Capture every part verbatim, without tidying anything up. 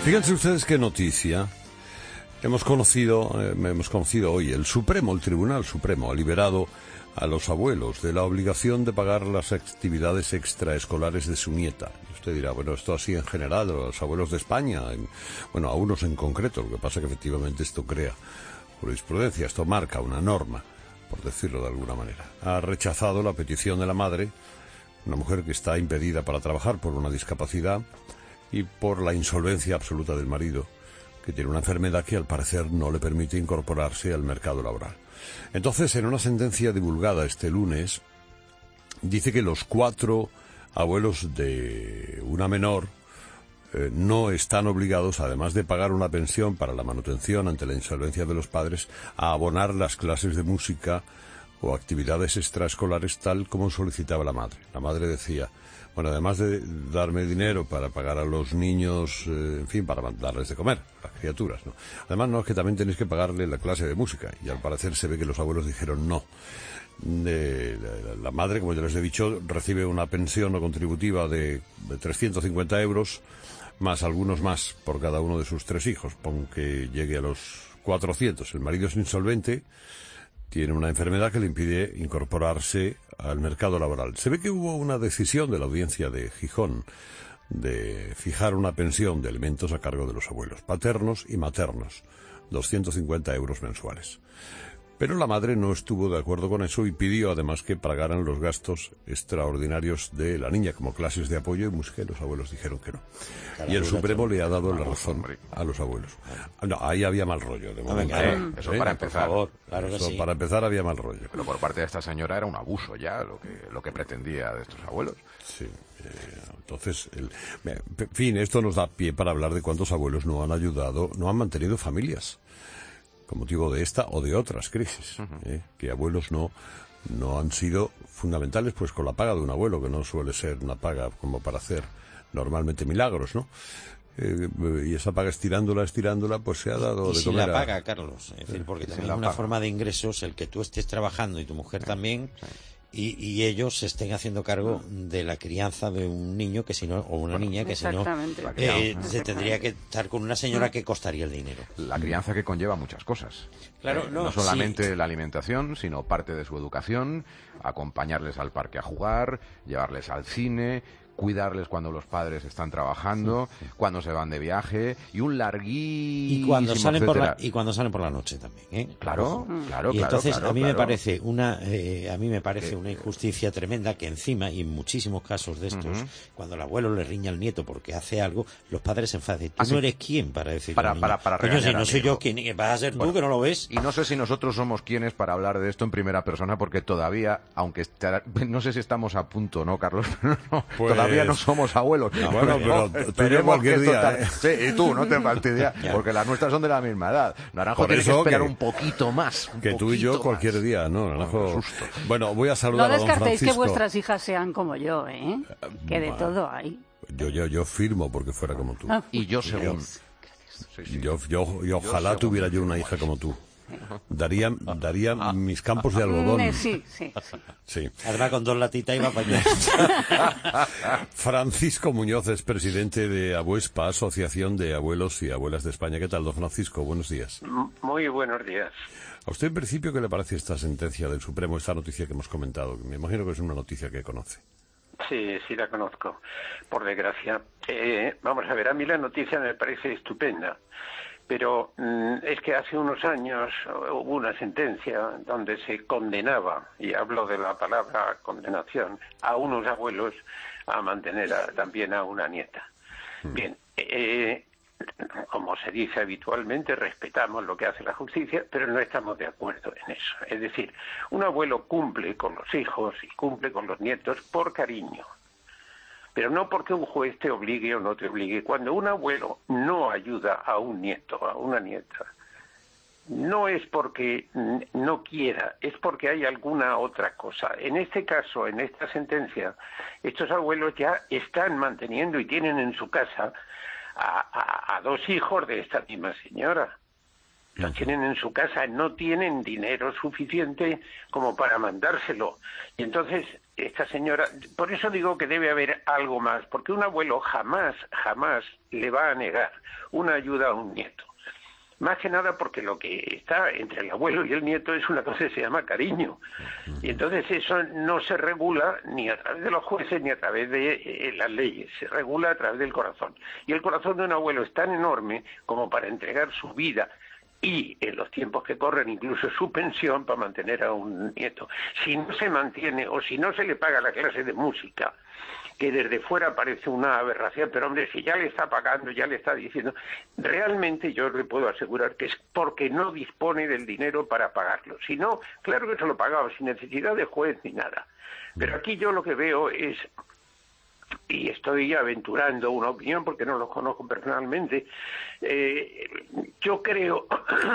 Fíjense ustedes qué noticia. Hemos conocido, eh, hemos conocido hoy, el Supremo, el Tribunal Supremo, ha liberado a los abuelos de la obligación de pagar las actividades extraescolares de su nieta. Y usted dirá, bueno, esto así en general, a los abuelos de España, en, bueno, a unos en concreto, lo que pasa es que efectivamente esto crea jurisprudencia, esto marca una norma, por decirlo de alguna manera. Ha rechazado la petición de la madre, una mujer que está impedida para trabajar por una discapacidad y por la insolvencia absoluta del marido, que tiene una enfermedad que al parecer no le permite incorporarse al mercado laboral. Entonces, en una sentencia divulgada este lunes, dice que los cuatro abuelos de una menor eh, no están obligados, además de pagar una pensión para la manutención ante la insolvencia de los padres, a abonar las clases de música o actividades extraescolares tal como solicitaba la madre. La madre decía, bueno, además de darme dinero para pagar a los niños, eh, en fin, para darles de comer, a las criaturas, ¿no? Además, no, es que también tenéis que pagarle la clase de música. Y al parecer se ve que los abuelos dijeron no. De, la, la madre, como ya les he dicho, recibe una pensión no contributiva de, de trescientos cincuenta euros, más algunos más por cada uno de sus tres hijos, pon que llegue a los cuatrocientos. El marido es insolvente, tiene una enfermedad que le impide incorporarse al mercado laboral. Se ve que hubo una decisión de la audiencia de Gijón de fijar una pensión de alimentos a cargo de los abuelos, paternos y maternos, doscientos cincuenta euros mensuales. Pero la madre no estuvo de acuerdo con eso y pidió además que pagaran los gastos extraordinarios de la niña, como clases de apoyo y música, y los abuelos dijeron que no. Y el Supremo le ha dado la razón a los abuelos. No, ahí había mal rollo. De momento. Eh, eso para empezar. Por favor, claro que Eso sí. para empezar había mal rollo. Pero por parte de esta señora era un abuso ya lo que, lo que pretendía de estos abuelos. Sí. Eh, entonces, el, en fin, esto nos da pie para hablar de cuántos abuelos no han ayudado, no han mantenido familias, con motivo de esta o de otras crisis, uh-huh. eh, que abuelos no no han sido fundamentales, pues con la paga de un abuelo, que no suele ser una paga como para hacer normalmente milagros, ¿no? Eh, y esa paga estirándola, estirándola, pues se ha dado y de sin comer la a... paga, Carlos, es decir, porque y también es una paga. Forma de ingresos el que tú estés trabajando y tu mujer sí, también... Sí. Y, y ellos se estén haciendo cargo de la crianza de un niño que si no, o una niña que si no eh, se tendría que estar con una señora que costaría el dinero. La crianza que conlleva muchas cosas. Claro, eh, no, no solamente sí. la alimentación, sino parte de su educación, acompañarles al parque a jugar, llevarles al cine, cuidarles cuando los padres están trabajando, sí, sí. cuando se van de viaje y un larguísimo y cuando salen etcétera. por la y cuando salen por la noche también, ¿eh? Claro, claro, y claro. entonces claro, a mí claro. me parece una eh, a mí me parece una injusticia tremenda que encima y en muchísimos casos de estos uh-huh. cuando el abuelo le riña al nieto porque hace algo, los padres se enfadan. Tú ¿Ah, no sí? eres quién para decir para para para coño, si no soy hijo. yo quién vas a ser bueno, tú que no lo ves. Y no sé si nosotros somos quienes para hablar de esto en primera persona porque todavía, aunque estará, no sé si estamos a punto, ¿no, Carlos? no, pues... todavía no somos abuelos. No, bueno, pero no, tú yo cualquier día, tal... ¿eh? Sí, y tú, no te fastidia, porque las nuestras son de la misma edad. Naranjo Por tiene que esperar que, un poquito más. Un que tú y yo cualquier más. día, ¿no? Naranjo. No, bueno, voy a saludar no a don Francisco. No descartéis que vuestras hijas sean como yo, ¿eh? Que de bueno, todo hay. Yo, yo, yo firmo porque fuera como tú. Ah, y yo según. Sí, sí. Yo, yo, yo ojalá yo tuviera yo una hija como tú. Daría, daría ah, mis campos de algodón. Sí, sí, sí. sí. Además con dos latitas iba para allá. Francisco Muñoz es presidente de Abuespa, Asociación de Abuelos y Abuelas de España. ¿Qué tal, don Francisco? Buenos días. Muy buenos días. ¿A usted en principio qué le parece esta sentencia del Supremo, esta noticia que hemos comentado? Me imagino que es una noticia que conoce. Sí, sí la conozco, por desgracia. Eh, vamos a ver, a mí la noticia me parece estupenda. Pero mmm, es que hace unos años hubo una sentencia donde se condenaba, y hablo de la palabra condenación, a unos abuelos a mantener a, también a una nieta. Mm. Bien, eh, como se dice habitualmente, respetamos lo que hace la justicia, pero no estamos de acuerdo en eso. Es decir, un abuelo cumple con los hijos y cumple con los nietos por cariño. Pero no porque un juez te obligue o no te obligue. Cuando un abuelo no ayuda a un nieto, a una nieta, no es porque no quiera, es porque hay alguna otra cosa. En este caso, en esta sentencia, estos abuelos ya están manteniendo y tienen en su casa a, a, a dos hijos de esta misma señora. Los tienen en su casa, no tienen dinero suficiente como para mandárselo. Y entonces esta señora, por eso digo que debe haber algo más, porque un abuelo jamás, jamás le va a negar una ayuda a un nieto. Más que nada porque lo que está entre el abuelo y el nieto es una cosa que se llama cariño. Y entonces eso no se regula ni a través de los jueces ni a través de eh, las leyes, se regula a través del corazón. Y el corazón de un abuelo es tan enorme como para entregar su vida y en los tiempos que corren incluso su pensión para mantener a un nieto. Si no se mantiene o si no se le paga la clase de música, que desde fuera parece una aberración, pero hombre, si ya le está pagando, ya le está diciendo, realmente yo le puedo asegurar que es porque no dispone del dinero para pagarlo. Si no, claro que se lo pagaba, sin necesidad de juez ni nada. Pero aquí yo lo que veo es, y estoy aventurando una opinión porque no los conozco personalmente, eh, yo creo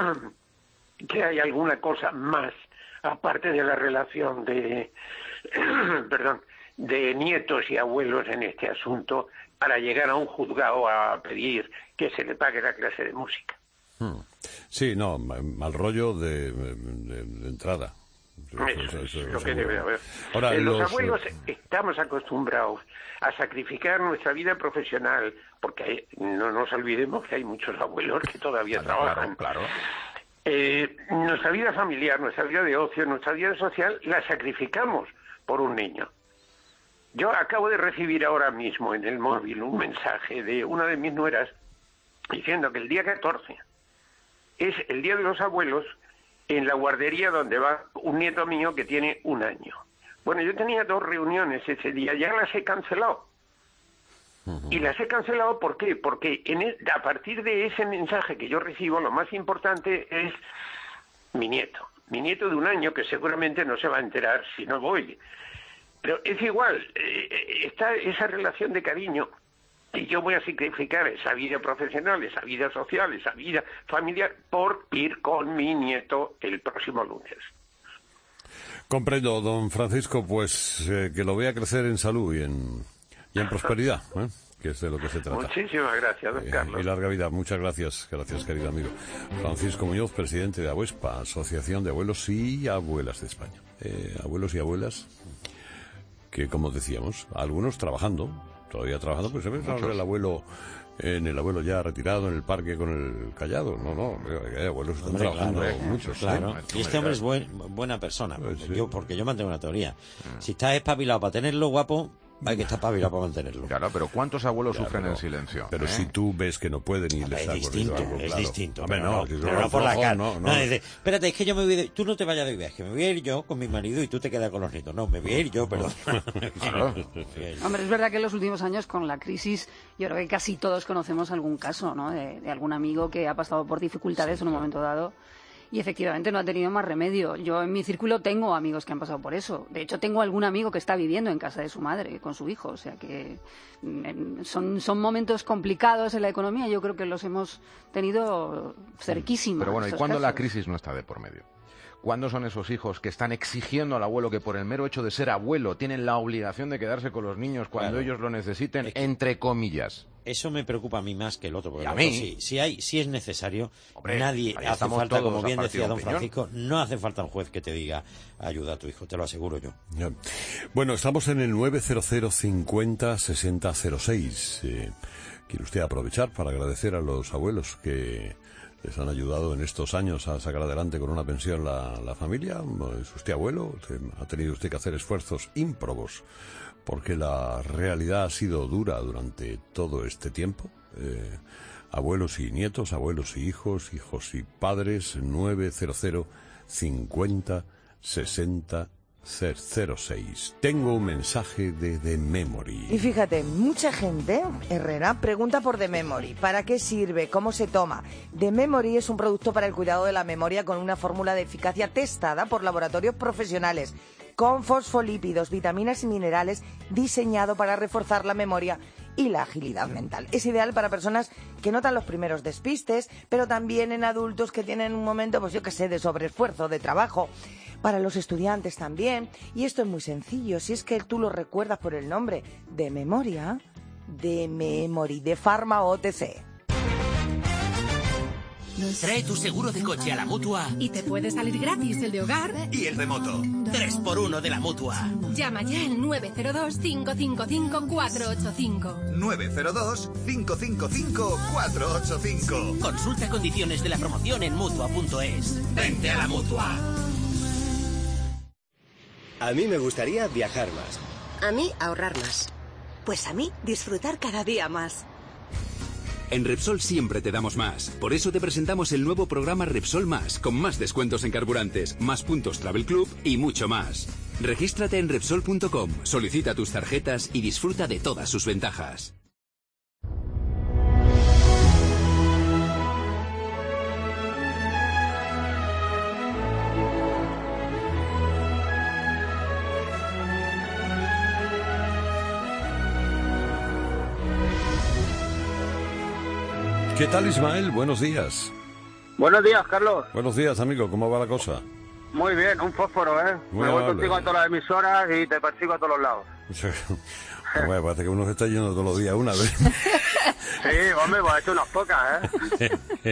que hay alguna cosa más, aparte de la relación de, perdón, de nietos y abuelos en este asunto, para llegar a un juzgado a pedir que se le pague la clase de música. Hmm. Sí, no, mal rollo de, de, de entrada. Eso, eso es lo que debe haber. Ahora, eh, los, los abuelos estamos acostumbrados a sacrificar nuestra vida profesional, porque hay, no nos olvidemos que hay muchos abuelos que todavía claro, trabajan. Claro, claro. Eh, nuestra vida familiar, nuestra vida de ocio, nuestra vida social, la sacrificamos por un niño. Yo acabo de recibir ahora mismo en el móvil un mensaje de una de mis nueras diciendo que el día catorce es el Día de los Abuelos en la guardería donde va un nieto mío que tiene un año. Bueno, yo tenía dos reuniones ese día, ya las he cancelado. Uh-huh. Y las he cancelado, ¿por qué? Porque en el, a partir de ese mensaje que yo recibo, lo más importante es mi nieto. Mi nieto de un año, que seguramente no se va a enterar si no voy. Pero es igual, eh, está esa relación de cariño, y yo voy a sacrificar esa vida profesional, esa vida social, esa vida familiar, por ir con mi nieto el próximo lunes. Comprendo, don Francisco, pues eh, que lo vea crecer en salud y en, y en prosperidad, ¿eh? Que es de lo que se trata. Muchísimas gracias, don Carlos. Y larga vida. Muchas gracias, gracias, querido amigo. Francisco Muñoz, presidente de ABUESPA, Asociación de Abuelos y Abuelas de España. Eh, abuelos y abuelas que, como decíamos, algunos trabajando, todavía trabajando, pues se ve el abuelo, en el abuelo ya retirado en el parque con el callado. No, no, hay abuelos que están hombre, trabajando claro, muchos. Claro. ¿eh? Y este hombre es buen, buena persona. Pues sí. yo, porque yo mantengo una teoría. Si estás espabilado para tenerlo guapo, hay que estar espabilado para mantenerlo. Claro, pero ¿cuántos abuelos Claro, sufren pero, en silencio? Pero ¿eh? si tú ves que no pueden y les Es ha distinto, ocurrido algo, es claro. distinto. Hombre, pero no, no, si pero no por la flojo, cara. no, no. No, dice, espérate, es que yo me voy de, tú no te vayas de viaje, me voy a ir yo con mi marido y tú te quedas con los nietos. No, me voy a ir yo, perdón. Claro. Hombre, es verdad que en los últimos años con la crisis, yo creo que casi todos conocemos algún caso, ¿no? De, de algún amigo que ha pasado por dificultades sí, en un momento dado. Y efectivamente no ha tenido más remedio. Yo en mi círculo tengo amigos que han pasado por eso. De hecho, tengo algún amigo que está viviendo en casa de su madre con su hijo. O sea que son, son momentos complicados en la economía. Yo creo que los hemos tenido cerquísimos. Pero bueno, ¿y cuándo la crisis no está de por medio? ¿Cuándo son esos hijos que están exigiendo al abuelo que por el mero hecho de ser abuelo tienen la obligación de quedarse con los niños cuando claro. ellos lo necesiten, es que entre comillas? Eso me preocupa a mí más que el otro. Porque a el mí. otro, si, si, hay, si es necesario, Hombre, nadie hace falta, como bien decía don Francisco, no hace falta un juez que te diga ayuda a tu hijo, te lo aseguro yo. Ya. Bueno, estamos en el nueve cero cero cincuenta sesenta cero seis. Eh, ¿Quiere usted aprovechar para agradecer a los abuelos que les han ayudado en estos años a sacar adelante con una pensión la, la familia? ¿Es usted abuelo? ¿Ha tenido usted que hacer esfuerzos ímprobos porque la realidad ha sido dura durante todo este tiempo? Eh, abuelos y nietos, abuelos y hijos, hijos y padres, nueve cero cero cincuenta sesenta cero seis. Tengo un mensaje de The Memory. Y fíjate, mucha gente, Herrera, pregunta por The Memory. ¿Para qué sirve? ¿Cómo se toma? The Memory es un producto para el cuidado de la memoria con una fórmula de eficacia testada por laboratorios profesionales, con fosfolípidos, vitaminas y minerales, diseñado para reforzar la memoria y la agilidad mental. Es ideal para personas que notan los primeros despistes, pero también en adultos que tienen un momento, pues yo qué sé, de sobreesfuerzo, de trabajo. Para los estudiantes también. Y esto es muy sencillo, si es que tú lo recuerdas por el nombre de memoria, de Memory, de Pharma O T C. Trae tu seguro de coche a la Mutua y te puede salir gratis el de hogar y el de moto. tres por uno de la Mutua. Llama ya al nueve cero dos, cinco cinco cinco, cuatro ocho cinco. nueve cero dos, cinco cinco cinco, cuatro ocho cinco. Consulta condiciones de la promoción en Mutua punto es. Vente a la Mutua. A mí me gustaría viajar más. A mí ahorrar más. Pues a mí disfrutar cada día más. En Repsol siempre te damos más. Por eso te presentamos el nuevo programa Repsol Más, con más descuentos en carburantes, más puntos Travel Club y mucho más. Regístrate en Repsol punto com, solicita tus tarjetas y disfruta de todas sus ventajas. ¿Qué tal, Ismael? Buenos días. Buenos días, Carlos. Buenos días, amigo. ¿Cómo va la cosa? Muy bien, un fósforo, ¿eh? Muy Me voy amable. contigo a todas las emisoras y te persigo a todos los lados. Bueno, parece que uno se está yendo todos los días una vez. Sí, hombre, pues ha hecho unas pocas, ¿eh?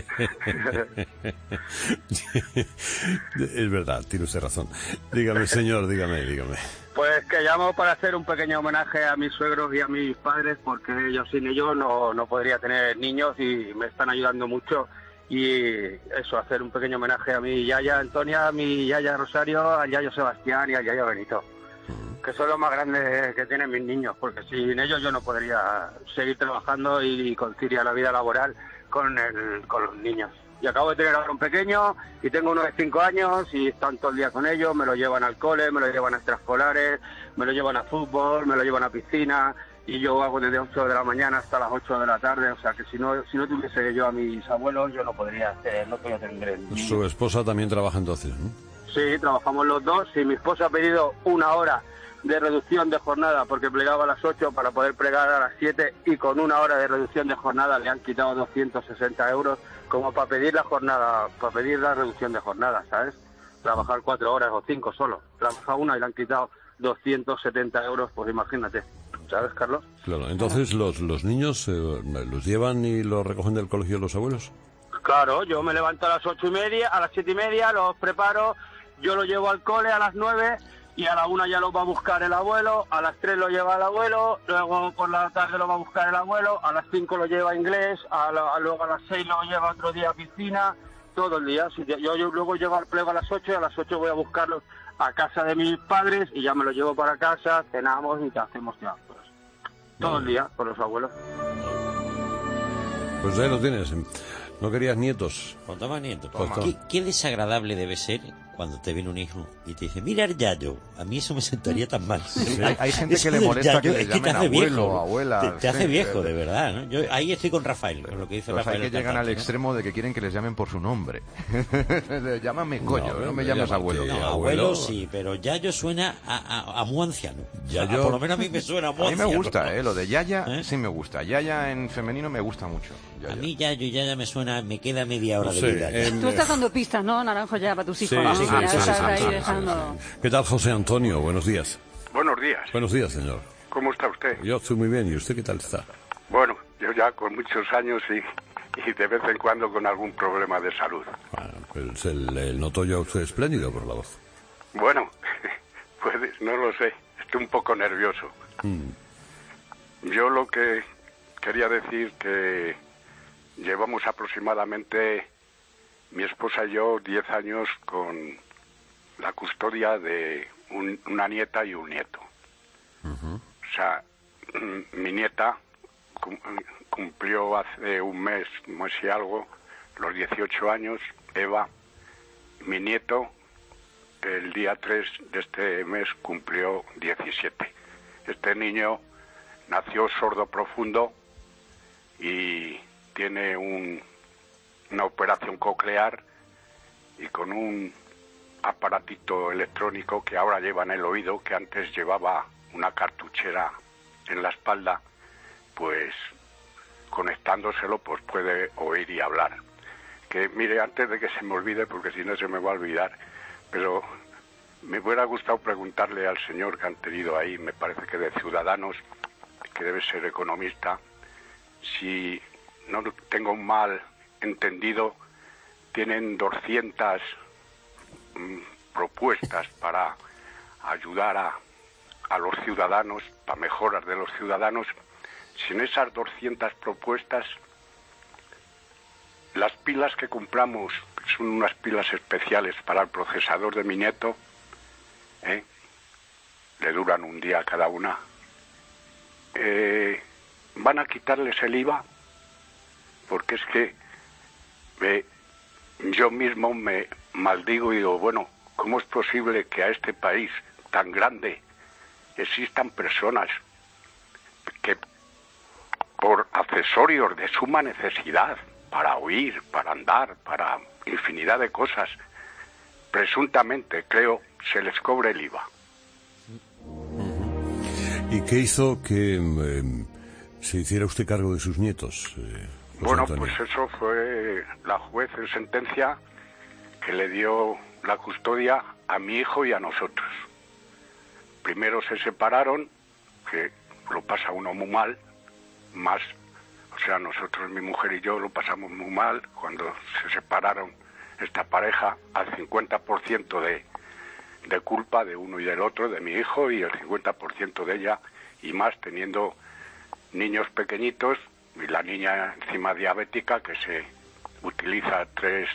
Es verdad, tiene usted razón. Dígame, señor, dígame, dígame. Pues que llamo para hacer un pequeño homenaje a mis suegros y a mis padres, porque ellos sin ellos no, no podría tener niños y me están ayudando mucho. Y eso, hacer un pequeño homenaje a mi yaya Antonia, a mi yaya Rosario, al yayo Sebastián y al yayo Benito, que son los más grandes que tienen mis niños, porque sin ellos yo no podría seguir trabajando y conciliar la vida laboral con, el, con los niños. Y acabo de tener ahora un pequeño y tengo uno de cinco años y están todo el día con ellos, me lo llevan al cole, me lo llevan a extraescolares, me lo llevan a fútbol, me lo llevan a piscina y yo hago desde ocho de la mañana hasta las ocho de la tarde, o sea que si no si no tuviese yo a mis abuelos yo no podría hacer, no podría tener niños. Su esposa también trabaja entonces, ¿no? Sí, trabajamos los dos y mi esposa ha pedido una hora de reducción de jornada porque plegaba a las ocho para poder plegar a las siete y con una hora de reducción de jornada le han quitado doscientos sesenta euros como para pedir la jornada, para pedir la reducción de jornada, ¿sabes? Trabajar cuatro horas o cinco solo. Trabaja una y le han quitado doscientos setenta euros, pues imagínate, ¿sabes, Carlos? Claro, entonces los, los niños eh, los llevan y los recogen del colegio los abuelos. Claro, yo me levanto a las ocho y media, a las siete y media, los preparo, yo los llevo al cole a las nueve y a la una ya los va a buscar el abuelo, a las tres lo lleva el abuelo, luego por la tarde lo va a buscar el abuelo, a las cinco lo lleva a inglés, a la, a luego a las seis lo lleva otro día a piscina, todo el día. Si yo, yo luego llego al plego a las ocho y a las ocho voy a buscarlos a casa de mis padres y ya me los llevo para casa, cenamos y te hacemos ya, pues, todo el día con los abuelos. Pues ahí lo tienes. ¿No querías nietos? Pues toma nietos. Pues toma. ¿Qué, qué desagradable debe ser cuando te viene un hijo y te dice, mira el yayo. A mí eso me sentaría tan mal. Sí. Hay, hay gente Eso que le del molesta yayo, que le es que te llamen hace abuelo viejo, o abuela. Te, te hace sí, viejo, pero, de verdad, ¿no? Yo ahí estoy con Rafael, con lo que dice pues Rafael. hay que llegan al ¿no? extremo de que quieren que les llamen por su nombre. Llámame coño, no, No, no me me llames llama- abuelo. que- No, abuelo- abuelo sí, pero yayo suena a, a, a muy anciano. Yayo- O sea, por lo menos a mí me suena a muy A mí me anciano. gusta, eh, lo de Yaya ¿Eh? sí me gusta. Yaya en femenino me gusta mucho. Yaya. A mí yayo y yaya me suena, me queda media hora No de sé, vida. ya. em, Tú estás dando pistas, ¿no, Naranjo, ya para tus hijos? Sí, ¿no? sí, Ya sí, estás sí, ahí sí, sí, dejando... ¿Qué tal, José Antonio? Buenos días. Buenos días. Buenos días, señor. ¿Cómo está usted? Yo estoy muy bien. ¿Y usted qué tal está? Bueno, yo ya con muchos años y, y de vez en cuando con algún problema de salud. Bueno, pues el, el noto yo a usted espléndido por la voz. Bueno, pues no lo sé. Estoy un poco nervioso. Mm. Yo lo que quería decir que llevamos aproximadamente, mi esposa y yo, diez años con la custodia de un- una nieta y un nieto. Uh-huh. O sea, mm, mi nieta cum- cumplió hace un mes, un mes y algo, los dieciocho años, Eva. Mi nieto, el día tres de este mes, cumplió diecisiete. Este niño nació sordo profundo y tiene un, una operación coclear y con un aparatito electrónico que ahora lleva en el oído, que antes llevaba una cartuchera en la espalda, pues conectándoselo pues puede oír y hablar. Que mire, antes de que se me olvide, porque si no se me va a olvidar, pero me hubiera gustado preguntarle al señor que han tenido ahí, me parece que de Ciudadanos, que debe ser economista, si no tengo un mal entendido, tienen doscientas mm, propuestas para ayudar a, a los ciudadanos, para mejoras de los ciudadanos. Sin esas doscientas propuestas, las pilas que compramos son unas pilas especiales para el procesador de mi nieto, ¿eh? Le duran un día cada una. Eh, van a quitarles el I V A, porque es que eh, yo mismo me maldigo y digo, bueno, ¿cómo es posible que a este país tan grande existan personas que por accesorios de suma necesidad, para oír, para andar, para infinidad de cosas, presuntamente, creo, se les cobre el I V A? ¿Y qué hizo que eh, se hiciera usted cargo de sus nietos? Eh, bueno, Antonio? pues eso fue la juez en sentencia que le dio la custodia a mi hijo y a nosotros. Primero se separaron, que lo pasa uno muy mal, más, o sea, nosotros, mi mujer y yo, lo pasamos muy mal cuando se separaron esta pareja, al cincuenta por ciento de, de culpa de uno y del otro, de mi hijo, y el cincuenta por ciento de ella, y más teniendo niños pequeñitos, y la niña encima diabética, que se utiliza tres,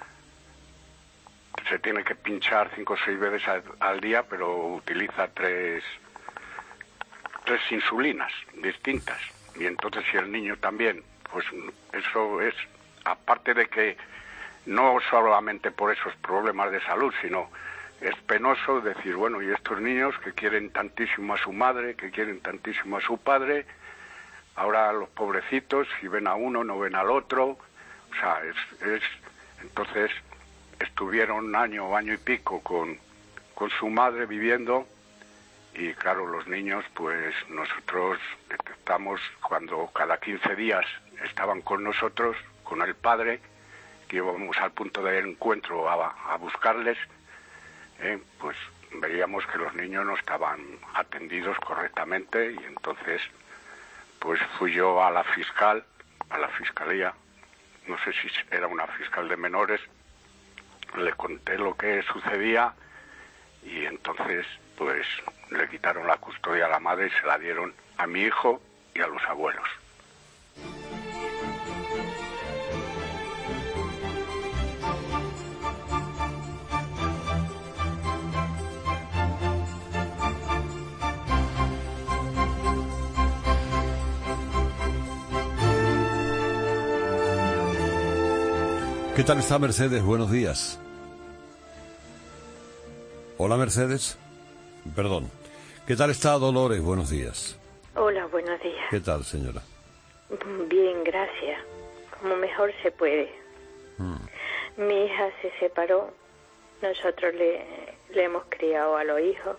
se tiene que pinchar cinco o seis veces al, al día, pero utiliza tres, tres insulinas distintas. Y entonces si el niño también, pues eso es, aparte de que no solamente por esos problemas de salud, sino es penoso decir, bueno, y estos niños que quieren tantísimo a su madre, que quieren tantísimo a su padre, ahora los pobrecitos, si ven a uno, no ven al otro, o sea, es, es entonces estuvieron un año, año y pico con, con su madre viviendo, y claro, los niños, pues nosotros estamos, cuando cada quince días estaban con nosotros, con el padre, que íbamos al punto de encuentro a, a buscarles, eh, pues veíamos que los niños no estaban atendidos correctamente, y entonces pues fui yo a la fiscal, a la fiscalía, no sé si era una fiscal de menores, le conté lo que sucedía, y entonces pues le quitaron la custodia a la madre y se la dieron a mi hijo y a los abuelos. ¿Qué tal está Mercedes? Buenos días. Hola, Mercedes. Perdón. ¿Qué tal está Dolores? Buenos días. Hola, buenos días. ¿Qué tal, señora? Bien, gracias. Como mejor se puede. Mm. Mi hija se separó. Nosotros le, le hemos criado a los hijos.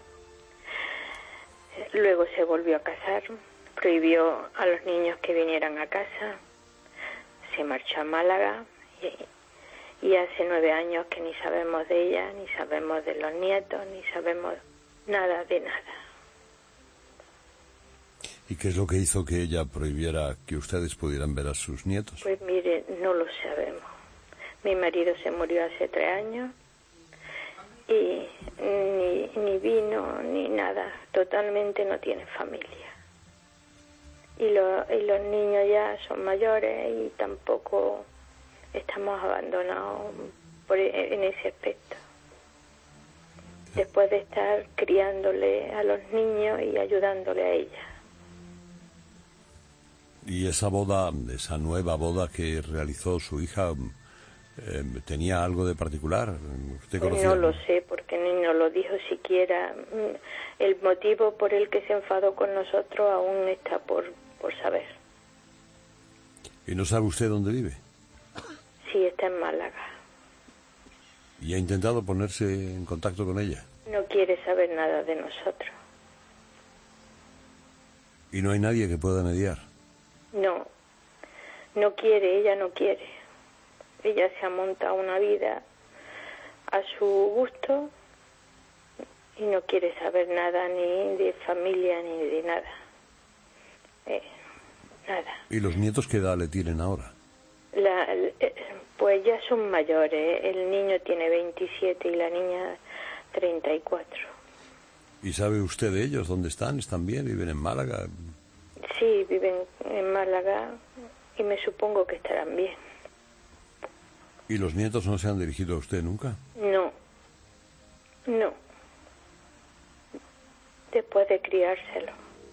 Luego se volvió a casar. Prohibió a los niños que vinieran a casa. Se marchó a Málaga. Y, y hace nueve años que ni sabemos de ella, ni sabemos de los nietos, ni sabemos nada de nada. ¿Y qué es lo que hizo que ella prohibiera que ustedes pudieran ver a sus nietos? Pues mire, no lo sabemos. Mi marido se murió hace tres años y ni, ni vino ni nada. Totalmente no tiene familia. Y, lo, y los niños ya son mayores y tampoco estamos abandonados por, en ese aspecto. Después de estar criándole a los niños y ayudándole a ella. ¿Y esa boda, esa nueva boda que realizó su hija, eh, tenía algo de particular? ¿Usted conocía? No lo sé, porque ni nos lo dijo siquiera. El motivo por el que se enfadó con nosotros aún está por, por saber. ¿Y no sabe usted dónde vive? Sí, está en Málaga. ¿Y ha intentado ponerse en contacto con ella? No quiere saber nada de nosotros. ¿Y no hay nadie que pueda mediar? No, no quiere, ella no quiere. Ella se ha montado una vida a su gusto y no quiere saber nada ni de familia ni de nada. Eh, nada. ¿Y los nietos qué edad le tienen ahora? La, pues ya son mayores. El niño tiene veintisiete y la niña treinta y cuatro. ¿Y sabe usted de ellos? ¿Dónde están? ¿Están bien? ¿Viven en Málaga? Sí, viven en Málaga y me supongo que estarán bien. ¿Y los nietos no se han dirigido a usted nunca? No, no. Después de criárselo.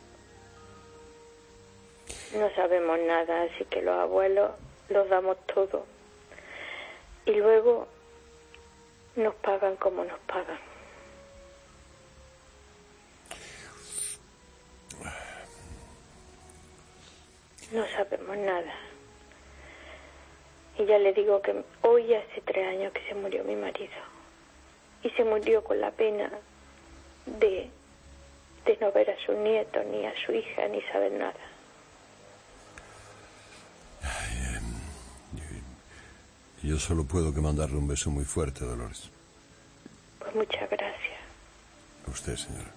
No sabemos nada, así que los abuelos los damos todo. Y luego nos pagan como nos pagan. No sabemos nada. Y ya le digo que hoy hace tres años que se murió mi marido. Y se murió con la pena de, de no ver a su nieto, ni a su hija, ni saber nada. Yo solo puedo que mandarle un beso muy fuerte, Dolores. Pues muchas gracias. A usted, señora.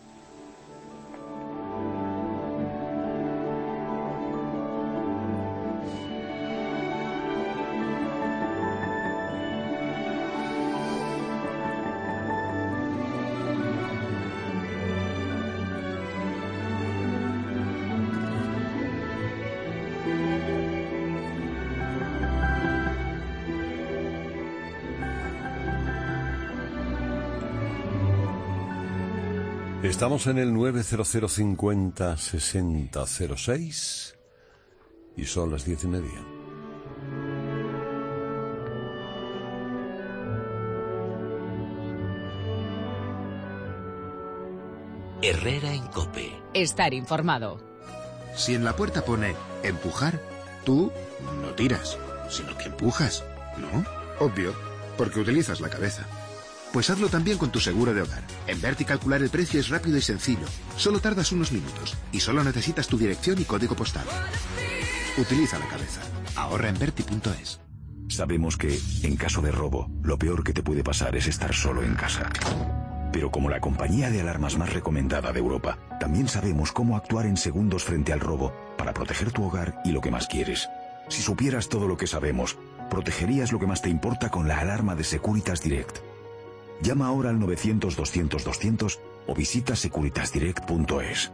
Estamos en el nueve cero cero cincuenta sesenta cero seis y son las diez y media. Herrera en COPE. Estar informado. Si en la puerta pone empujar, tú no tiras, sino que empujas, ¿no? Obvio, porque utilizas la cabeza. Pues hazlo también con tu seguro de hogar. En Berti calcular el precio es rápido y sencillo. Solo tardas unos minutos y solo necesitas tu dirección y código postal. Utiliza la cabeza. Ahorra en Berti punto es. Sabemos que, en caso de robo, lo peor que te puede pasar es estar solo en casa. Pero como la compañía de alarmas más recomendada de Europa, también sabemos cómo actuar en segundos frente al robo para proteger tu hogar y lo que más quieres. Si supieras todo lo que sabemos, protegerías lo que más te importa con la alarma de Securitas Direct. Llama ahora al novecientos doscientos doscientos o visita securitas direct punto es.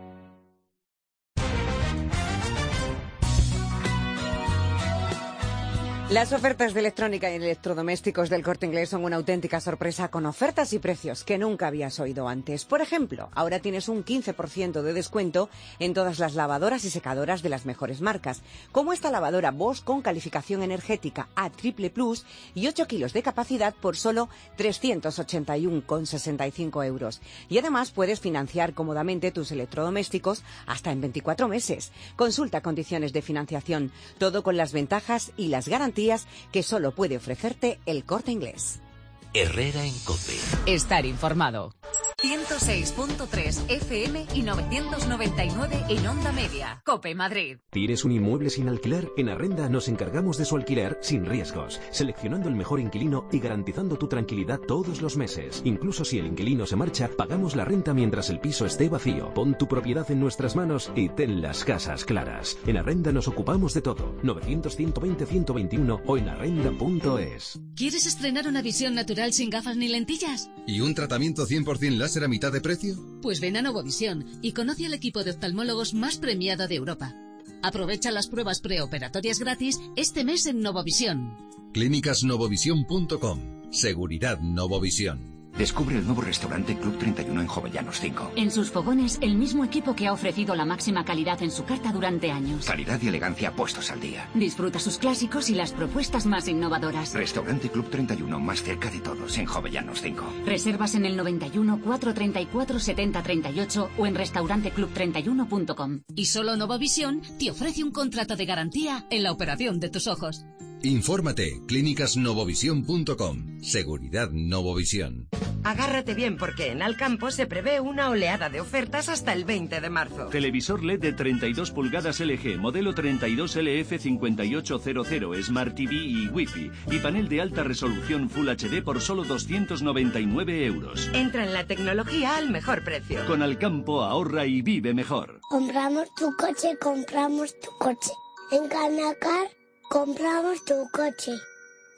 Las ofertas de electrónica y electrodomésticos del Corte Inglés son una auténtica sorpresa con ofertas y precios que nunca habías oído antes. Por ejemplo, ahora tienes un quince por ciento de descuento en todas las lavadoras y secadoras de las mejores marcas, como esta lavadora Bosch con calificación energética A triple plus y ocho kilos de capacidad por solo trescientos ochenta y uno con sesenta y cinco euros. Y además puedes financiar cómodamente tus electrodomésticos hasta en veinticuatro meses. Consulta condiciones de financiación, todo con las ventajas y las garantías que solo puede ofrecerte el Corte Inglés. Herrera en COPE. Estar informado. ciento seis punto tres F M y novecientos noventa y nueve en Onda Media. COPE Madrid. ¿Tienes un inmueble sin alquiler? En Arrenda nos encargamos de su alquiler sin riesgos, seleccionando el mejor inquilino y garantizando tu tranquilidad todos los meses. Incluso si el inquilino se marcha, pagamos la renta mientras el piso esté vacío. Pon tu propiedad en nuestras manos y ten las casas claras. En Arrenda nos ocupamos de todo. novecientos ciento veinte ciento veintiuno o en arrenda punto es. ¿Quieres estrenar una visión natural sin gafas ni lentillas? ¿Y un tratamiento cien por ciento láser a mitad de precio? Pues ven a Novovisión y conoce al equipo de oftalmólogos más premiado de Europa. Aprovecha las pruebas preoperatorias gratis este mes en Novovisión. clínicas novovisión punto com. Seguridad Novovisión. Descubre el nuevo restaurante Club treinta y uno en Jovellanos cinco. En sus fogones, el mismo equipo que ha ofrecido la máxima calidad en su carta durante años. Calidad y elegancia puestos al día. Disfruta sus clásicos y las propuestas más innovadoras. Restaurante Club treinta y uno, más cerca de todos, en Jovellanos cinco. Reservas en el noventa y uno, cuatrocientos treinta y cuatro, setenta treinta y ocho o en restaurante club treinta y uno punto com. Y solo Novovisión te ofrece un contrato de garantía en la operación de tus ojos. Infórmate, clínicas novovisión punto com. Seguridad Novovisión. Agárrate bien porque en Alcampo se prevé una oleada de ofertas hasta el veinte de marzo. Televisor L E D de treinta y dos pulgadas L G, modelo treinta y dos L F cincuenta y ocho cero cero, Smart T V y Wi-Fi. Y panel de alta resolución Full H D por solo doscientos noventa y nueve euros. Entra en la tecnología al mejor precio. Con Alcampo ahorra y vive mejor. Compramos tu coche, compramos tu coche. En Canacar compramos tu coche.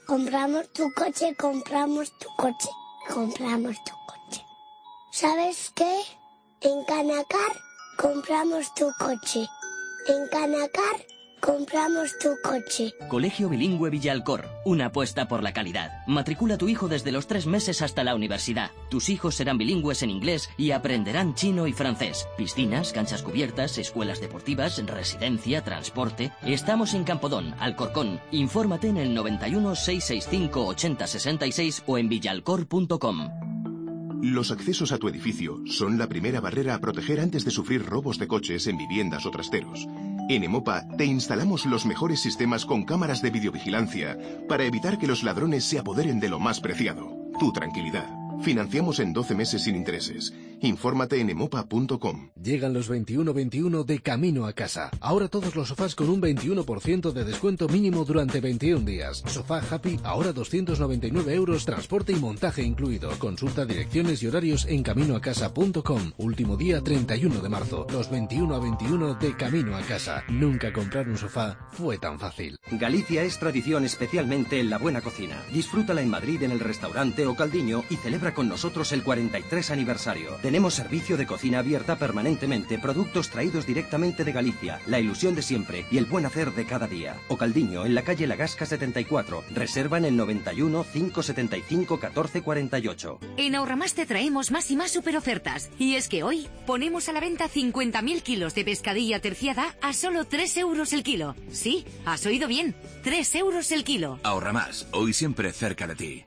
Compramos tu coche, compramos tu coche, compramos tu coche. ¿Sabes qué? En Canacar compramos tu coche. En Canacar compramos tu coche. Colegio Bilingüe Villalcor, una apuesta por la calidad. Matricula a tu hijo desde los tres meses hasta la universidad. Tus hijos serán bilingües en inglés y aprenderán chino y francés. Piscinas, canchas cubiertas, escuelas deportivas, residencia, transporte. Estamos en Campodón, Alcorcón. Infórmate en el noventa y uno, seiscientos sesenta y cinco, ochenta sesenta y seis o en villalcor punto com. Los accesos a tu edificio son la primera barrera a proteger antes de sufrir robos de coches en viviendas o trasteros. En Emopa te instalamos los mejores sistemas con cámaras de videovigilancia para evitar que los ladrones se apoderen de lo más preciado, tu tranquilidad. Financiamos en doce meses sin intereses. Infórmate en emopa punto com. Llegan los veintiuno veintiuno de Camino a Casa. Ahora todos los sofás con un veintiuno por ciento de descuento mínimo durante veintiún días. Sofá Happy, ahora doscientos noventa y nueve euros, transporte y montaje incluido. Consulta direcciones y horarios en camino a casa punto com. Último día treinta y uno de marzo. Los veintiuno a veintiuno de Camino a Casa. Nunca comprar un sofá fue tan fácil. Galicia es tradición especialmente en la buena cocina. Disfrútala en Madrid en el restaurante O Caldiño y celebra con nosotros el cuarenta y tres aniversario. Tenemos servicio de cocina abierta permanentemente, productos traídos directamente de Galicia, la ilusión de siempre y el buen hacer de cada día. O Caldiño, en la calle Lagasca setenta y cuatro. Reserva en el noventa y uno, cinco setenta y cinco, catorce cuarenta y ocho. En Ahorramás te traemos más y más superofertas. Y es que hoy ponemos a la venta cincuenta mil kilos de pescadilla terciada a solo tres euros el kilo. Sí, has oído bien, tres euros el kilo. Ahorramás, hoy siempre cerca de ti.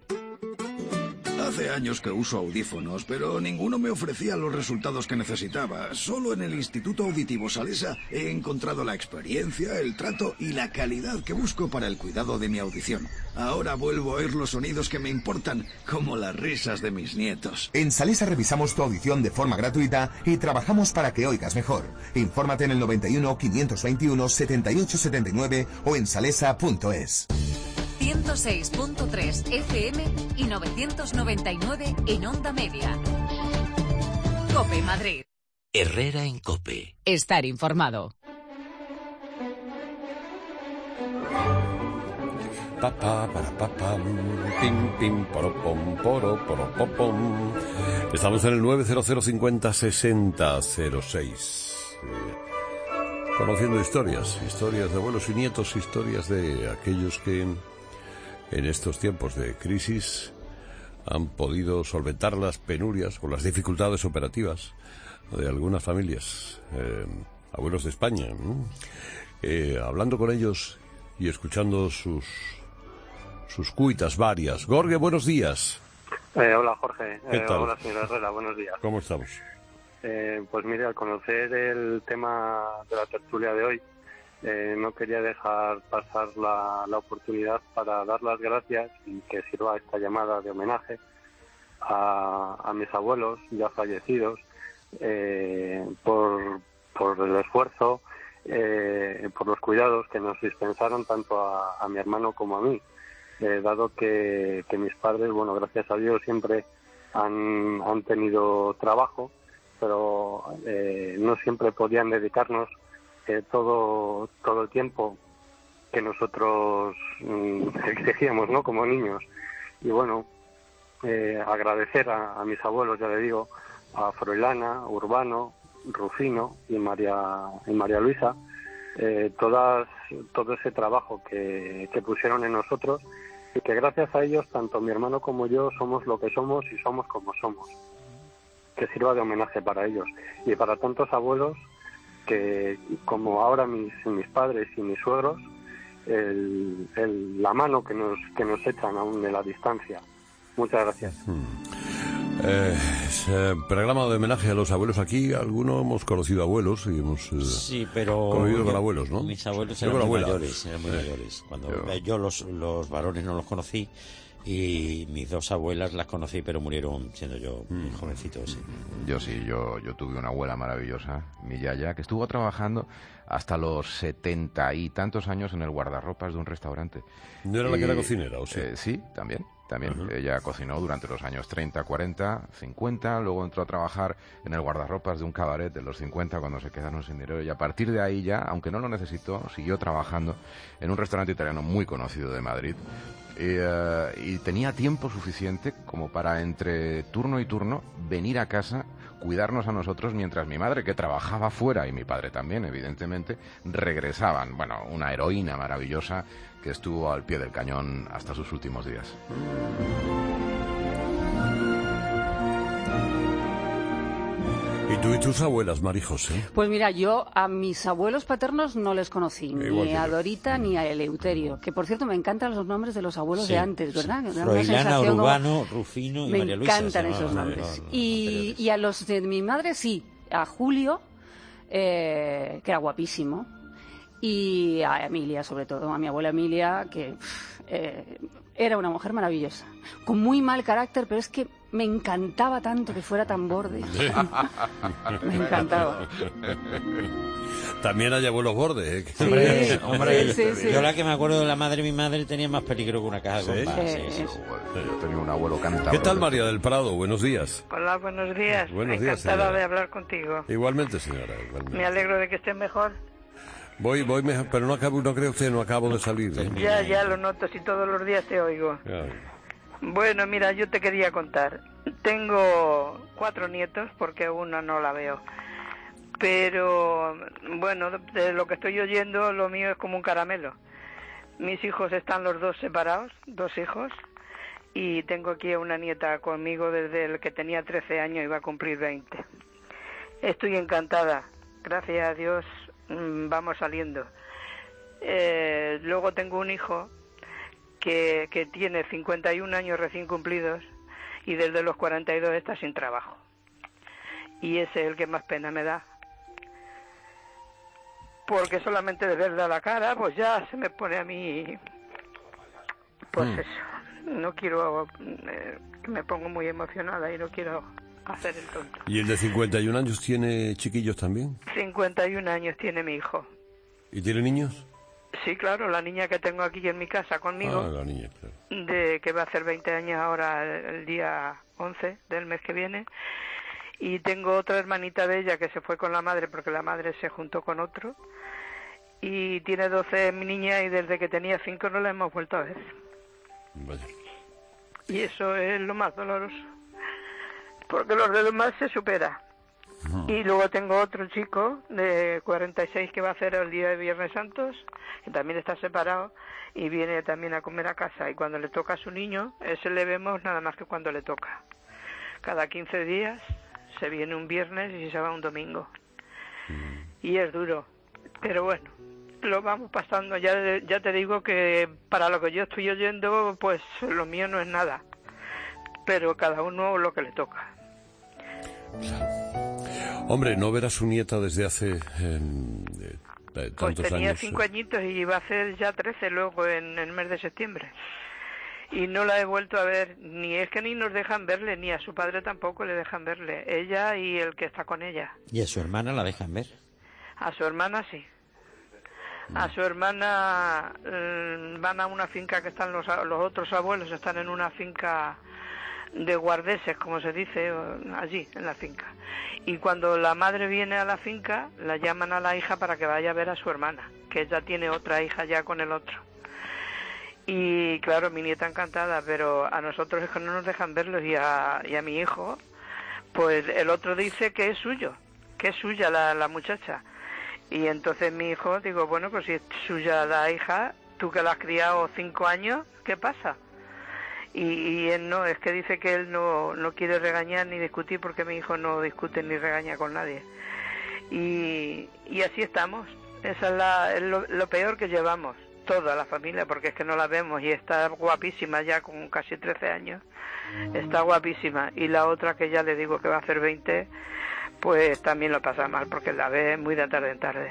Hace años que uso audífonos, pero ninguno me ofrecía los resultados que necesitaba. Solo en el Instituto Auditivo Salesa he encontrado la experiencia, el trato y la calidad que busco para el cuidado de mi audición. Ahora vuelvo a oír los sonidos que me importan, como las risas de mis nietos. En Salesa revisamos tu audición de forma gratuita y trabajamos para que oigas mejor. Infórmate en el noventa y uno, quinientos veintiuno, setenta y ocho setenta y nueve o en salesa punto es. ciento seis punto tres F M y novecientos noventa y nueve en Onda Media. COPE Madrid. Herrera en COPE. Estar informado. Pa, pa, para, pa, pam, pim, pim, poro, pom, poro, poro, pom, pom. Estamos en el nueve cero cero cincuenta sesenta cero seis. Conociendo historias, historias de abuelos y nietos, historias de aquellos que en estos tiempos de crisis han podido solventar las penurias o las dificultades operativas de algunas familias, eh, abuelos de España. ¿no? Eh, hablando con ellos y escuchando sus sus cuitas varias. Gorge, buenos días. Eh, hola, Jorge. ¿Qué Eh, tal? hola, señora Herrera, buenos días. ¿Cómo estamos? Eh, pues mire, al conocer el tema de la tertulia de hoy, eh, no quería dejar pasar la, la oportunidad para dar las gracias y que sirva esta llamada de homenaje a, a mis abuelos ya fallecidos eh, por, por el esfuerzo, eh, por los cuidados que nos dispensaron tanto a, a mi hermano como a mí, eh, dado que, que mis padres, bueno, gracias a Dios siempre han, han tenido trabajo, pero eh, no siempre podían dedicarnos eh, todo todo el tiempo que nosotros mm, exigíamos, ¿no? Como niños. Y bueno, eh, agradecer a, a mis abuelos, ya le digo, a Froilana, Urbano, Rufino y María y María Luisa, eh, todas todo ese trabajo que, que pusieron en nosotros y que gracias a ellos tanto mi hermano como yo somos lo que somos y somos como somos. Que sirva de homenaje para ellos y para tantos abuelos que, como ahora mis mis padres y mis suegros, el, el, la mano que nos que nos echan aún de la distancia. Muchas gracias. Hmm. Eh, es, eh, programa de homenaje a los abuelos. Aquí algunos hemos conocido abuelos y hemos eh, sí, pero convivido yo, con abuelos, ¿no? Mis abuelos Yo eran muy abuela. mayores, eran muy Sí. mayores. Cuando Yo- yo, los, los varones no los conocí y mis dos abuelas las conocí, pero murieron siendo yo muy jovencito. Sí. Yo sí, yo, yo tuve una abuela maravillosa, mi yaya, que estuvo trabajando hasta los setenta y tantos años en el guardarropas de un restaurante. ¿No era y, la que era cocinera, o sí? Eh, sí, también. También Uh-huh. ella cocinó durante los años treinta, cuarenta, cincuenta, luego entró a trabajar en el guardarropas de un cabaret de los cincuenta cuando se quedaron sin dinero y a partir de ahí ya, aunque no lo necesitó, siguió trabajando en un restaurante italiano muy conocido de Madrid y, uh, y tenía tiempo suficiente como para entre turno y turno venir a casa, cuidarnos a nosotros mientras mi madre, que trabajaba fuera, y mi padre también, evidentemente, regresaban. Bueno, una heroína maravillosa que estuvo al pie del cañón hasta sus últimos días. ¿Y tú y tus abuelas, María José? Pues mira, yo a mis abuelos paternos no les conocí, Igual ni a Dorita ni a Eleuterio, que por cierto me encantan los nombres de los abuelos Sí, de antes, ¿verdad? sí. Me dan una Froilana, sensación Urbano, como- Rufino y me María Luisa. encantan se esos llamaban, nombres. no, no, Y, y a los de mi madre sí, a Julio, eh, que era guapísimo, y a Emilia sobre todo, a mi abuela Emilia, que eh, era una mujer maravillosa, con muy mal carácter, pero es que me encantaba tanto que fuera tan borde. Me encantaba. También hay abuelos bordes, ¿eh? Sí, Hombre, hombre, sí, sí, sí. yo la que me acuerdo de la madre de mi madre tenía más peligro que una caja de ¿Sí? bombas. Sí, Sí, sí, sí. Yo tenía un abuelo cántabro. ¿Qué tal, María del Prado? Buenos días. Hola, buenos días. Buenos días, Encantada señora. de hablar contigo. Igualmente, señora. Igualmente. Me alegro de que estés mejor. Voy, voy, mejor, pero no acabo, no creo usted, no acabo de salir. ¿eh? Ya, ya lo noto, si todos los días te oigo. Ya. Bueno, mira, yo te quería contar. Tengo cuatro nietos, porque una no la veo. Pero, bueno, de lo que estoy oyendo, lo mío es como un caramelo. Mis hijos están los dos separados, dos hijos, y tengo aquí a una nieta conmigo desde el que tenía trece años y va a cumplir veinte. Estoy encantada, gracias a Dios mmm, vamos saliendo. Eh, luego tengo un hijo que, que tiene cincuenta y un años recién cumplidos y desde los cuarenta y dos está sin trabajo. Y ese es el que más pena me da. Porque solamente de verle a la cara, pues ya se me pone a mí, pues Mm. eso, no quiero, eh, me pongo muy emocionada y no quiero hacer el tonto. ¿Y el de cincuenta y un años tiene chiquillos también? cincuenta y un años tiene mi hijo. ¿Y tiene niños? Sí, claro, la niña que tengo aquí en mi casa conmigo, Ah, la niña, claro. de que va a hacer veinte años ahora el día once del mes que viene. Y tengo otra hermanita de ella que se fue con la madre porque la madre se juntó con otro. Y tiene doce mi niña y desde que tenía cinco no la hemos vuelto a ver. Vaya. Y eso es lo más doloroso. Porque los de los demás se supera. Y luego tengo otro chico de cuarenta y seis que va a hacer el día de Viernes Santos, que también está separado y viene también a comer a casa. Y cuando le toca a su niño, ese le vemos nada más que cuando le toca. Cada quince días se viene un viernes y se va un domingo. Y es duro, pero bueno, lo vamos pasando. Ya, ya te digo que para lo que yo estoy oyendo, pues lo mío no es nada. Pero cada uno lo que le toca. Hombre, no ver a su nieta desde hace eh, eh, Pues tantos tenía años. cinco añitos y iba a hacer ya trece luego en el mes de septiembre. Y no la he vuelto a ver, ni es que ni nos dejan verle, ni a su padre tampoco le dejan verle. Ella y el que está con ella. ¿Y a su hermana la dejan ver? A su hermana sí. A su hermana eh, van a una finca que están los, los otros abuelos, están en una finca de guardeses, como se dice, allí, en la finca. Y cuando la madre viene a la finca, la llaman a la hija para que vaya a ver a su hermana, que ella tiene otra hija ya con el otro. Y claro, mi nieta encantada, pero a nosotros es que no nos dejan verlos y a, y a mi hijo, pues el otro dice que es suyo, que es suya la, la muchacha. Y entonces mi hijo, digo, bueno, pues si es suya la hija, tú que la has criado cinco años, ¿qué pasa? Y, y él no, es que dice que él no, no quiere regañar ni discutir porque mi hijo no discute ni regaña con nadie. Y, y así estamos, esa es, la, es lo, lo peor que llevamos, toda la familia, porque es que no la vemos y está guapísima ya con casi trece años, está guapísima. Y la otra que ya le digo que va a hacer veinte, pues también lo pasa mal porque la ve muy de tarde en tarde.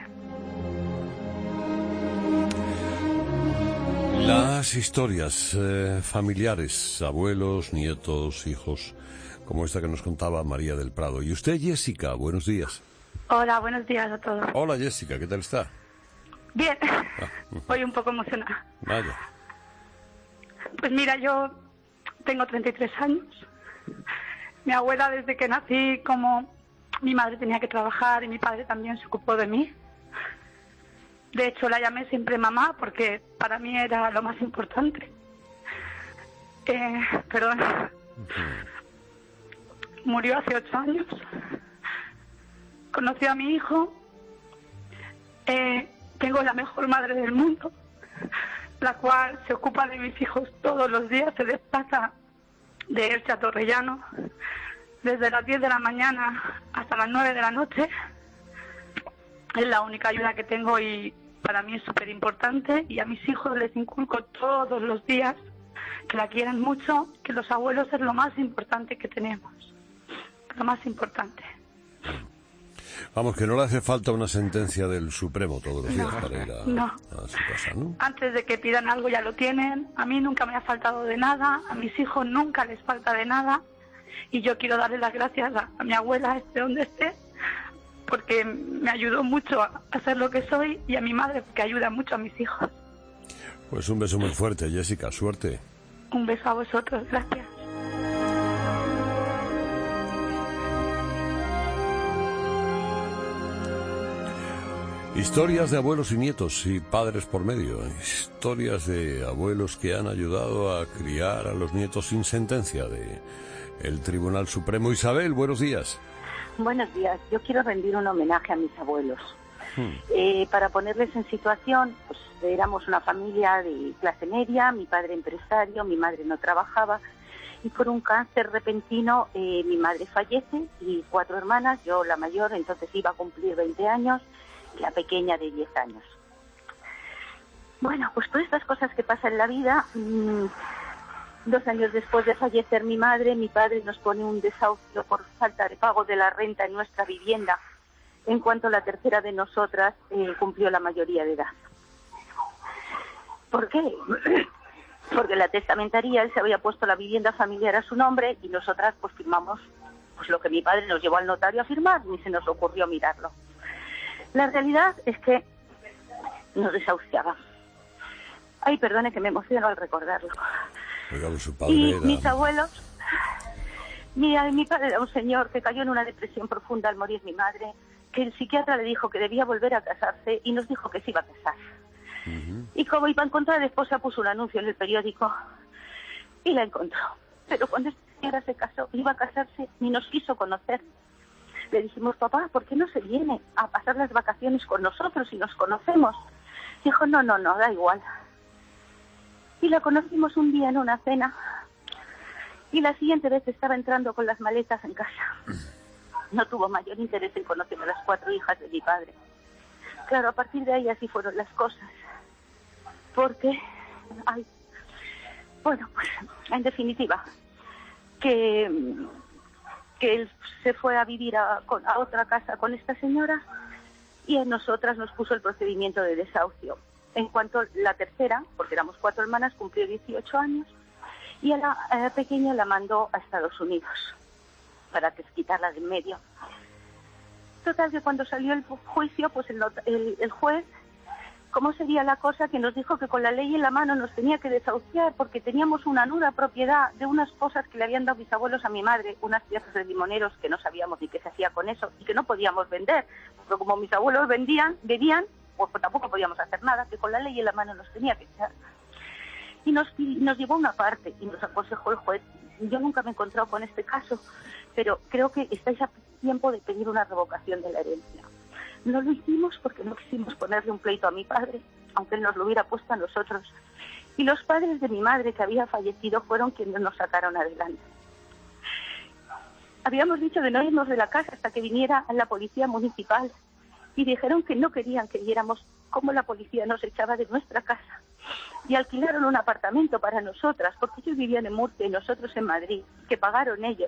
Las historias eh, familiares, abuelos, nietos, hijos, como esta que nos contaba María del Prado. Y usted, Jessica, buenos días. Hola, buenos días a todos. Hola, Jessica, ¿qué tal está? Bien, Ah, hoy un poco emocionada. vaya. Pues mira, yo tengo treinta y tres años. Mi abuela, desde que nací, como mi madre tenía que trabajar y mi padre también se ocupó de mí. De hecho, la llamé siempre mamá porque para mí era lo más importante. Eh, perdón. Murió hace ocho años. Conocí a mi hijo. Eh, tengo la mejor madre del mundo, la cual se ocupa de mis hijos todos los días, se desplaza de Elche a Torrellano desde las diez de la mañana hasta las nueve de la noche. Es la única ayuda que tengo y para mí es súper importante, y a mis hijos les inculco todos los días que la quieren mucho, que los abuelos es lo más importante que tenemos, lo más importante. Vamos, que no le hace falta una sentencia del Supremo todos los días No, para ir a, no. a su casa, ¿no? Antes de que pidan algo ya lo tienen. A mí nunca me ha faltado de nada, a mis hijos nunca les falta de nada, y yo quiero darle las gracias a, a mi abuela, esté donde esté, porque me ayudó mucho a, a ser lo que soy, y a mi madre, porque ayuda mucho a mis hijos. Pues un beso muy fuerte, Jessica, suerte. Un beso a vosotros, gracias. Historias de abuelos y nietos y padres por medio. Historias de abuelos que han ayudado a criar a los nietos sin sentencia de el Tribunal Supremo. Isabel, buenos días. Buenos días. Yo quiero rendir un homenaje a mis abuelos. Hmm. Eh, para ponerles en situación, pues éramos una familia de clase media, mi padre empresario, mi madre no trabajaba, y por un cáncer repentino eh, mi madre fallece y cuatro hermanas, yo la mayor, entonces iba a cumplir veinte años, la pequeña de diez años. Bueno, pues todas estas cosas que pasan en la vida, mmm, dos años después de fallecer mi madre, mi padre nos pone un desahucio por falta de pago de la renta en nuestra vivienda, en cuanto la tercera de nosotras eh, cumplió la mayoría de edad. ¿Por qué? Porque la testamentaría, él se había puesto la vivienda familiar a su nombre y nosotras pues firmamos pues lo que mi padre nos llevó al notario a firmar, ni se nos ocurrió mirarlo. La realidad es que nos desahuciaba. Ay, perdone que me emociono al recordarlo. Oiga, su padre Y era... mis abuelos... Mira, mi padre era un señor que cayó en una depresión profunda al morir mi madre, que el psiquiatra le dijo que debía volver a casarse y nos dijo que se iba a casar. Uh-huh. Y como iba a encontrar a la esposa, puso un anuncio en el periódico y la encontró. Pero cuando esta señora se casó, iba a casarse, ni nos quiso conocer. Le dijimos, papá, ¿por qué no se viene a pasar las vacaciones con nosotros y nos conocemos? Dijo, no, no, no, da igual. Y la conocimos un día en una cena y la siguiente vez estaba entrando con las maletas en casa. No tuvo mayor interés en conocer a las cuatro hijas de mi padre. Claro, a partir de ahí así fueron las cosas. Porque, ay, bueno, pues en definitiva, que... que él se fue a vivir a, a otra casa con esta señora y a nosotras nos puso el procedimiento de desahucio. En cuanto a la tercera, porque éramos cuatro hermanas, cumplió dieciocho años y a la, a la pequeña la mandó a Estados Unidos para que quitarla de en medio. Total, que cuando salió el juicio, pues el, el, el juez, ¿cómo sería la cosa? Que nos dijo que con la ley en la mano nos tenía que desahuciar porque teníamos una nuda propiedad de unas cosas que le habían dado mis abuelos a mi madre, unas piezas de limoneros que no sabíamos ni qué se hacía con eso y que no podíamos vender, porque como mis abuelos vendían, vendían, pues, pues tampoco podíamos hacer nada, que con la ley en la mano nos tenía que echar. Y nos, nos llevó una parte y nos aconsejó el juez. Yo nunca me he encontrado con este caso, pero creo que estáis a tiempo de pedir una revocación de la herencia. No lo hicimos porque no quisimos ponerle un pleito a mi padre, aunque él nos lo hubiera puesto a nosotros. Y los padres de mi madre, que había fallecido, fueron quienes nos sacaron adelante. Habíamos dicho de no irnos de la casa hasta que viniera la policía municipal y dijeron que no querían que viéramos cómo la policía nos echaba de nuestra casa. Y alquilaron un apartamento para nosotras, porque ellos vivían en Murcia y nosotros en Madrid, que pagaron ellos.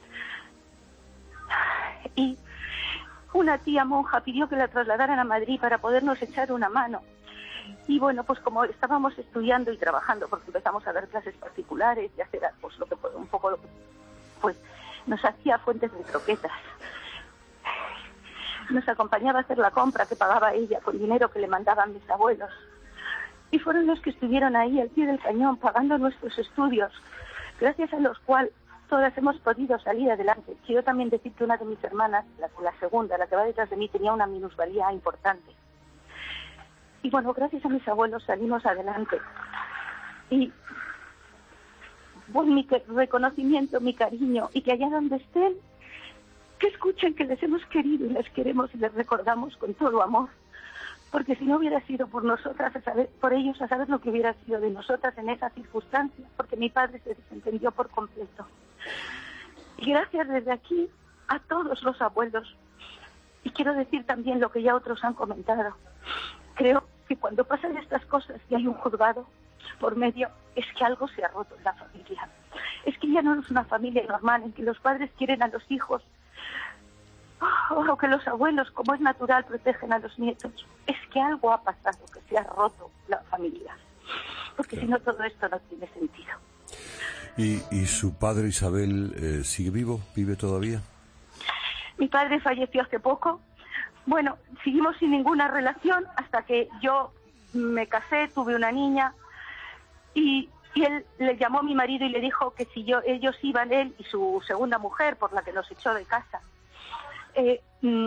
Y una tía monja pidió que la trasladaran a Madrid para podernos echar una mano. Y bueno, pues como estábamos estudiando y trabajando, porque empezamos a dar clases particulares y hacer pues, lo que un poco, pues nos hacía fuentes de croquetas. nos acompañaba a hacer la compra que pagaba ella con dinero que le mandaban mis abuelos. Y fueron los que estuvieron ahí al pie del cañón pagando nuestros estudios, gracias a los cuales todas hemos podido salir adelante. Quiero también decir que una de mis hermanas, la, la segunda, la que va detrás de mí, tenía una minusvalía importante. Y bueno, gracias a mis abuelos salimos adelante. Y pues mi reconocimiento, mi cariño, y que allá donde estén, que escuchen que les hemos querido y les queremos y les recordamos con todo amor. Porque si no hubiera sido por nosotras, a saber, por ellos, a saber lo que hubiera sido de nosotras en esa circunstancia, porque mi padre se desentendió por completo. Y gracias desde aquí a todos los abuelos. Y quiero decir también lo que ya otros han comentado. Creo que cuando pasan estas cosas y hay un juzgado por medio, es que algo se ha roto en la familia. Es que ya no es una familia normal en que los padres quieren a los hijos, o que los abuelos, como es natural, protegen a los nietos. Es que algo ha pasado, que se ha roto la familia. Porque si no, todo esto no tiene sentido. ¿Y, y su padre Isabel eh, sigue vivo? ¿Vive todavía? Mi padre falleció hace poco. Bueno, seguimos sin ninguna relación hasta que yo me casé, tuve una niña y, y él le llamó a mi marido y le dijo que si yo ellos iban, él y su segunda mujer, por la que nos echó de casa, eh,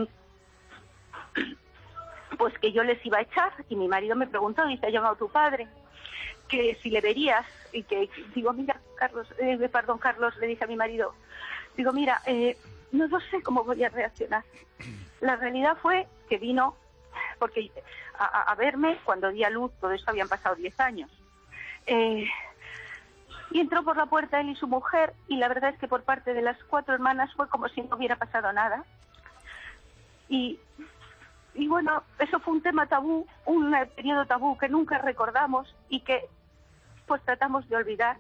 pues que yo les iba a echar. Y mi marido me preguntó, ¿y te ha llamado tu padre? Que si le verías. Y que digo, mira, Carlos, eh, perdón, Carlos, le dije a mi marido, digo, mira, eh, no, no sé cómo voy a reaccionar. La realidad fue que vino, porque a, a verme cuando di a luz, todo esto habían pasado diez años. Eh, y entró por la puerta él y su mujer, y la verdad es que por parte de las cuatro hermanas fue como si no hubiera pasado nada. Y, y bueno, eso fue un tema tabú, un periodo tabú que nunca recordamos y que pues tratamos de olvidar.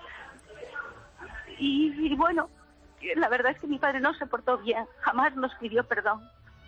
Y, y bueno, la verdad es que mi padre no se portó bien, jamás nos pidió perdón.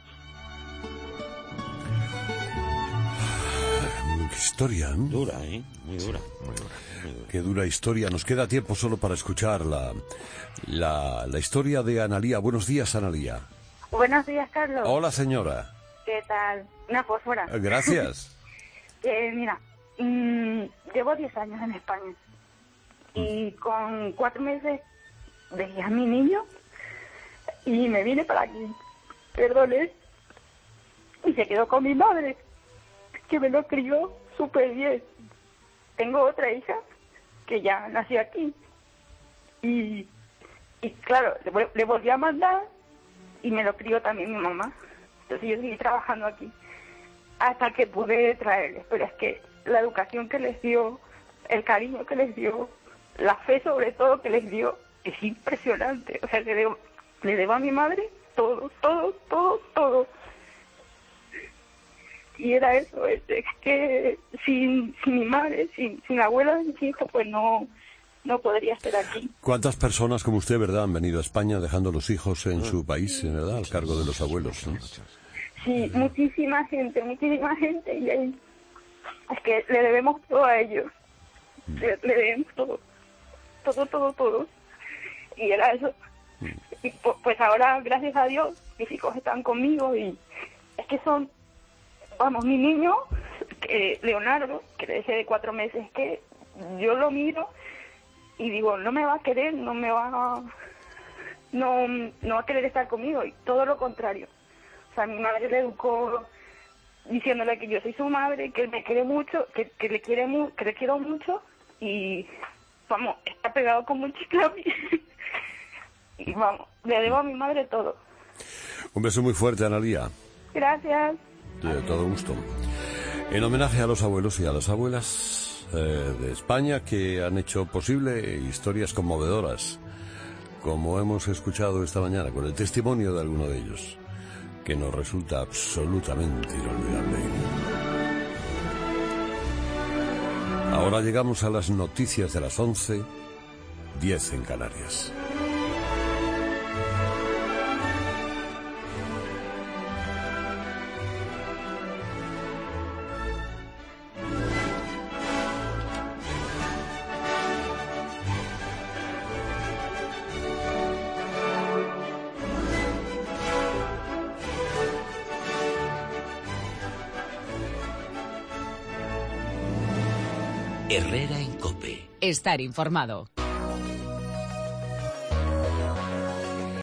Qué historia, ¿eh? Dura, ¿eh? Muy dura, muy dura, muy dura. Qué dura historia. Nos queda tiempo solo para escuchar la, la, la historia de Analía. Buenos días, Analía. Buenos días, Carlos. Hola, señora. ¿Qué tal? Una fósfora. Gracias. eh, mira, mmm, llevo diez años en España y con cuatro meses dejé a mi niño y me vine para aquí. Perdone. Y se quedó con mi madre, que me lo crió súper bien. Tengo otra hija que ya nació aquí y, y claro, le, le volví a mandar y me lo crió también mi mamá. Entonces yo seguí trabajando aquí hasta que pude traerles. Pero es que la educación que les dio, el cariño que les dio, la fe sobre todo que les dio, es impresionante. O sea, le debo, le debo a mi madre todo, todo, todo, todo. Y era eso, es, es que sin, sin mi madre, sin, sin abuela, insisto, pues no, no podría estar aquí. ¿Cuántas personas como usted, verdad, han venido a España dejando los hijos en su país, verdad, al cargo de los abuelos, ¿no? Sí, muchísima gente, muchísima gente, y ahí, es que le debemos todo a ellos, le, le debemos todo, todo, todo, todo, y era eso. Y pues ahora, gracias a Dios, mis hijos están conmigo y es que son, vamos, mi niño, que Leonardo, que le dejé de cuatro meses, que yo lo miro y digo, no me va a querer, no me va a, no, no va a querer estar conmigo, y todo lo contrario. O sea, mi madre le educó diciéndole que yo soy su madre, que él me quiere mucho, que, que le quiere mu que le quiero mucho, y vamos, está pegado como un chicle a mí. Y vamos, le debo a mi madre todo. Un beso muy fuerte, Analía. Gracias. De todo gusto. En homenaje a los abuelos y a las abuelas eh, de España que han hecho posible historias conmovedoras, como hemos escuchado esta mañana con el testimonio de alguno de ellos, que nos resulta absolutamente inolvidable. Ahora llegamos a las noticias de las once, diez en Canarias. Herrera en COPE. Estar informado.